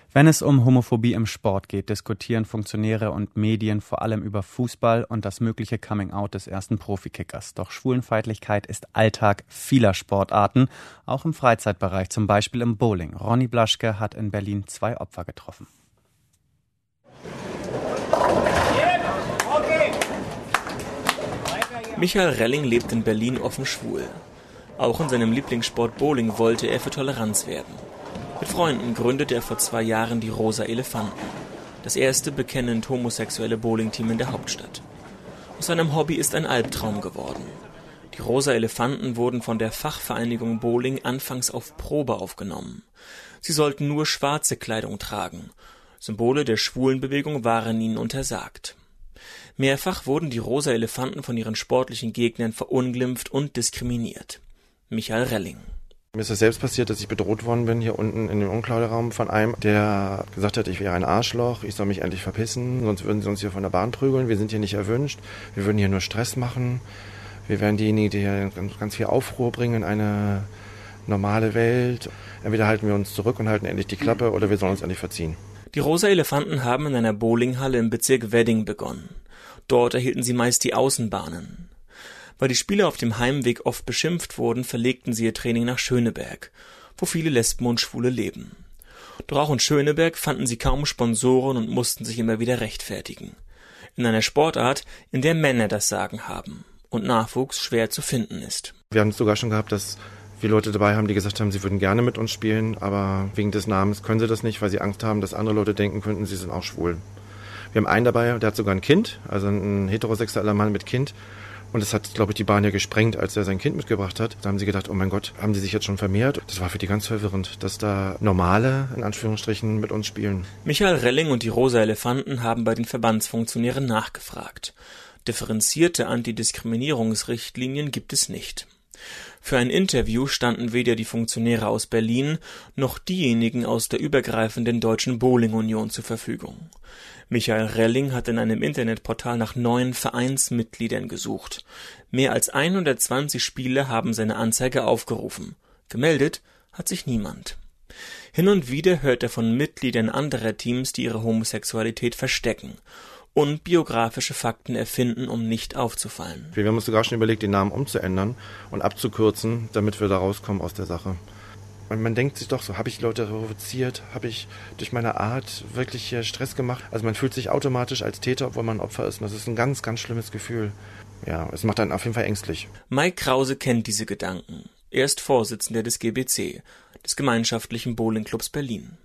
Wenn es um Homophobie im Sport geht, diskutieren Funktionäre und Medien vor allem über Fußball und das mögliche Coming-out des ersten Profikickers. Doch Schwulenfeindlichkeit ist Alltag vieler Sportarten, auch im Freizeitbereich, zum Beispiel im Bowling. Ronny Blaschke hat in Berlin 2 Opfer getroffen. Michael Relling lebt in Berlin offen schwul. Auch in seinem Lieblingssport Bowling wollte er für Toleranz werden. Mit Freunden gründete er vor 2 Jahren die Rosa Elefanten, das erste bekennend homosexuelle Bowlingteam in der Hauptstadt. Aus seinem Hobby ist ein Albtraum geworden. Die Rosa Elefanten wurden von der Fachvereinigung Bowling anfangs auf Probe aufgenommen. Sie sollten nur schwarze Kleidung tragen. Symbole der Schwulenbewegung waren ihnen untersagt. Mehrfach wurden die Rosa Elefanten von ihren sportlichen Gegnern verunglimpft und diskriminiert. Michael Relling. Mir ist das selbst passiert, dass ich bedroht worden bin hier unten in dem Umkleideraum von einem, der gesagt hat, ich wäre ein Arschloch, ich soll mich endlich verpissen, sonst würden sie uns hier von der Bahn prügeln, wir sind hier nicht erwünscht, wir würden hier nur Stress machen, wir wären diejenigen, die hier ganz viel Aufruhr bringen in eine normale Welt. Entweder halten wir uns zurück und halten endlich die Klappe oder wir sollen uns endlich verziehen. Die Rosa Elefanten haben in einer Bowlinghalle im Bezirk Wedding begonnen. Dort erhielten sie meist die Außenbahnen. Weil die Spieler auf dem Heimweg oft beschimpft wurden, verlegten sie ihr Training nach Schöneberg, wo viele Lesben und Schwule leben. Doch auch in Schöneberg fanden sie kaum Sponsoren und mussten sich immer wieder rechtfertigen. In einer Sportart, in der Männer das Sagen haben und Nachwuchs schwer zu finden ist. Wir haben es sogar schon gehabt, dass wir Leute dabei haben, die gesagt haben, sie würden gerne mit uns spielen, aber wegen des Namens können sie das nicht, weil sie Angst haben, dass andere Leute denken könnten, sie sind auch schwul. Wir haben einen dabei, der hat sogar ein Kind, also ein heterosexueller Mann mit Kind. Und das hat, glaube ich, die Bahn ja gesprengt, als er sein Kind mitgebracht hat. Da haben sie gedacht, oh mein Gott, haben die sich jetzt schon vermehrt? Das war für die ganz verwirrend, dass da Normale, in Anführungsstrichen, mit uns spielen. Michael Relling und die Rosa Elefanten haben bei den Verbandsfunktionären nachgefragt. Differenzierte Antidiskriminierungsrichtlinien gibt es nicht. Für ein Interview standen weder die Funktionäre aus Berlin noch diejenigen aus der übergreifenden Deutschen Bowling-Union zur Verfügung. Michael Relling hat in einem Internetportal nach neuen Vereinsmitgliedern gesucht. Mehr als 120 Spieler haben seine Anzeige aufgerufen. Gemeldet hat sich niemand. Hin und wieder hört er von Mitgliedern anderer Teams, die ihre Homosexualität verstecken und biografische Fakten erfinden, um nicht aufzufallen. Wir haben uns sogar schon überlegt, den Namen umzuändern und abzukürzen, damit wir da rauskommen aus der Sache. Und man denkt sich doch so, habe ich Leute provoziert, habe ich durch meine Art wirklich hier Stress gemacht? Also man fühlt sich automatisch als Täter, obwohl man Opfer ist. Und das ist ein ganz, ganz schlimmes Gefühl. Ja, es macht einen auf jeden Fall ängstlich. Mike Krause kennt diese Gedanken. Er ist Vorsitzender des GBC, des Gemeinschaftlichen Bowlingclubs Berlin.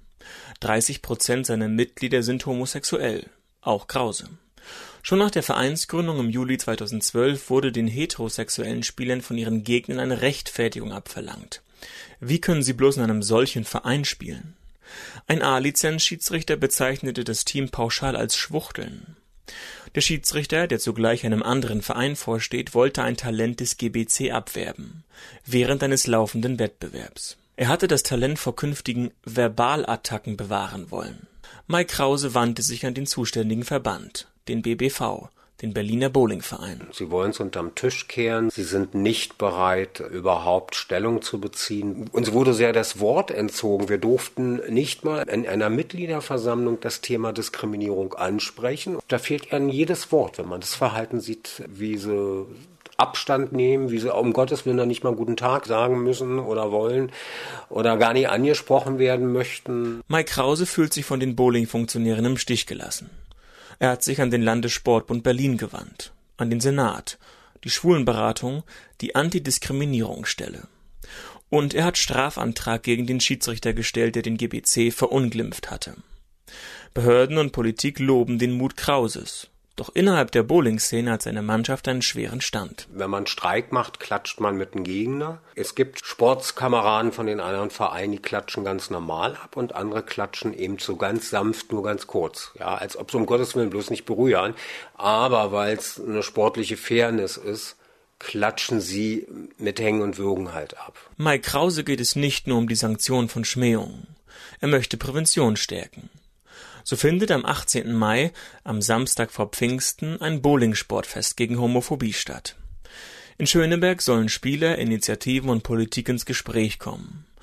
30% seiner Mitglieder sind homosexuell, auch Krause. Schon nach der Vereinsgründung im Juli 2012 wurde den heterosexuellen Spielern von ihren Gegnern eine Rechtfertigung abverlangt. Wie können sie bloß in einem solchen Verein spielen? Ein A-Lizenz-Schiedsrichter bezeichnete das Team pauschal als Schwuchteln. Der Schiedsrichter, der zugleich einem anderen Verein vorsteht, wollte ein Talent des GBC abwerben, während eines laufenden Wettbewerbs. Er hatte das Talent vor künftigen Verbalattacken bewahren wollen. Mike Krause wandte sich an den zuständigen Verband, den BBV, den Berliner Bowlingverein. Sie wollen es unterm Tisch kehren. Sie sind nicht bereit, überhaupt Stellung zu beziehen. Uns wurde sehr das Wort entzogen. Wir durften nicht mal in einer Mitgliederversammlung das Thema Diskriminierung ansprechen. Da fehlt ihnen jedes Wort, wenn man das Verhalten sieht, wie sie Abstand nehmen, wie sie um Gottes Willen dann nicht mal guten Tag sagen müssen oder wollen oder gar nicht angesprochen werden möchten. Mike Krause fühlt sich von den Bowling-Funktionären im Stich gelassen. Er hat sich an den Landessportbund Berlin gewandt, an den Senat, die Schwulenberatung, die Antidiskriminierungsstelle. Und er hat Strafantrag gegen den Schiedsrichter gestellt, der den GBC verunglimpft hatte. Behörden und Politik loben den Mut Krauses. Doch innerhalb der Bowling-Szene hat seine Mannschaft einen schweren Stand. Wenn man Streik macht, klatscht man mit dem Gegner. Es gibt Sportskameraden von den anderen Vereinen, die klatschen ganz normal ab und andere klatschen eben so ganz sanft, nur ganz kurz. Ja, als ob sie um Gottes Willen bloß nicht berühren. Aber weil es eine sportliche Fairness ist, klatschen sie mit Hängen und Würgen halt ab. Mike Krause geht es nicht nur um die Sanktion von Schmähungen. Er möchte Prävention stärken. So findet am 18. Mai, am Samstag vor Pfingsten, ein Bowling-Sportfest gegen Homophobie statt. In Schöneberg sollen Spieler, Initiativen und Politik ins Gespräch kommen.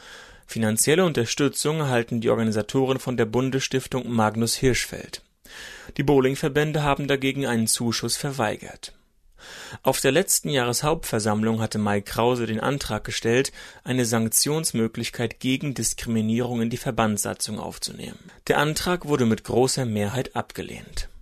Finanzielle Unterstützung erhalten die Organisatoren von der Bundesstiftung Magnus Hirschfeld. Die Bowlingverbände haben dagegen einen Zuschuss verweigert. Auf der letzten Jahreshauptversammlung hatte Mai Krause den Antrag gestellt, eine Sanktionsmöglichkeit gegen Diskriminierung in die Verbandssatzung aufzunehmen. Der Antrag wurde mit großer Mehrheit abgelehnt.